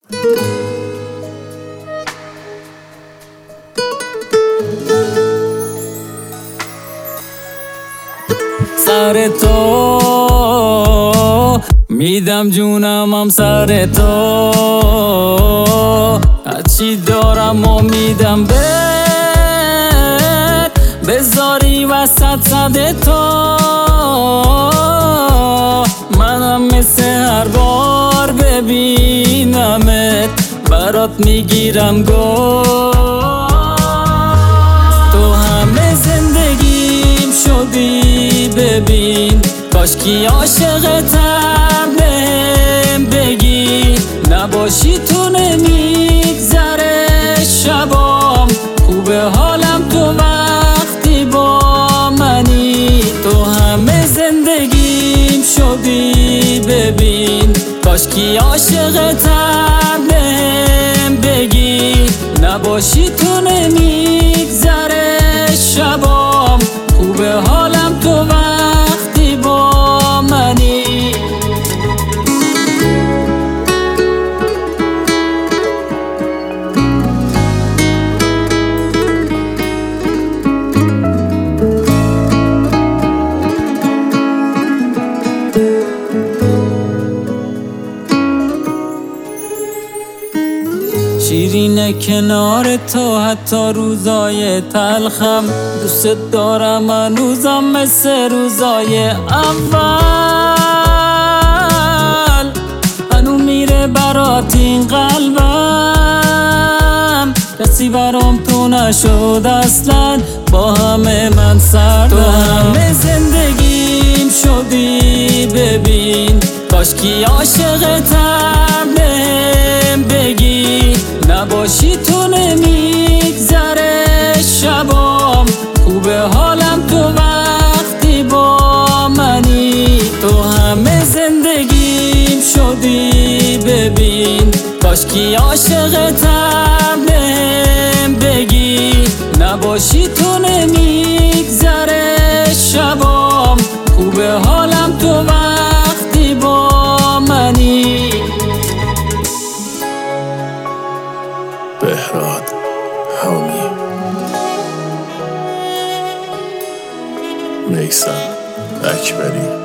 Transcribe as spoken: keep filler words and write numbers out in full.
سر تو میدم جونم هم سر تو، هرچی دارم و میدم بهت، بذاری وسط صد تو. منم مثل هر بار ببینمت برات میگیرم گل. تو همه زندگیم شدی ببین، کاشکی عاشقتم بهم بگی. نباشی تو نمیگذره شبام، خوبه حالم تو وقتی با منی. تو همه زندگیم شدی ببین، کاشکی عاشقتم بهم بگی. نباشی تو نمیگذره شبام، خوبه حالم تو وقتی با منی. شیرینه کنار تو حتی روزای تلخم، دوست دارم هنوزم مثل روزای اول. هنو میره برات این قلبم، کسی برام تو نشد اصلا، با همه من سردم. تو همه زندگیم شدی ببین، کاشکی عاشقتم بهم بگی. نباشی تو نمیگذره شبام، خوبه حالم تو وقتی با منی. تو همه زندگیم شدی ببین، کاشکی عاشقتم بهم بگی. نباشی تو نمیگذره شبام، خوبه حالم تو وقتی با منی. بهراد هامی میثم اکبری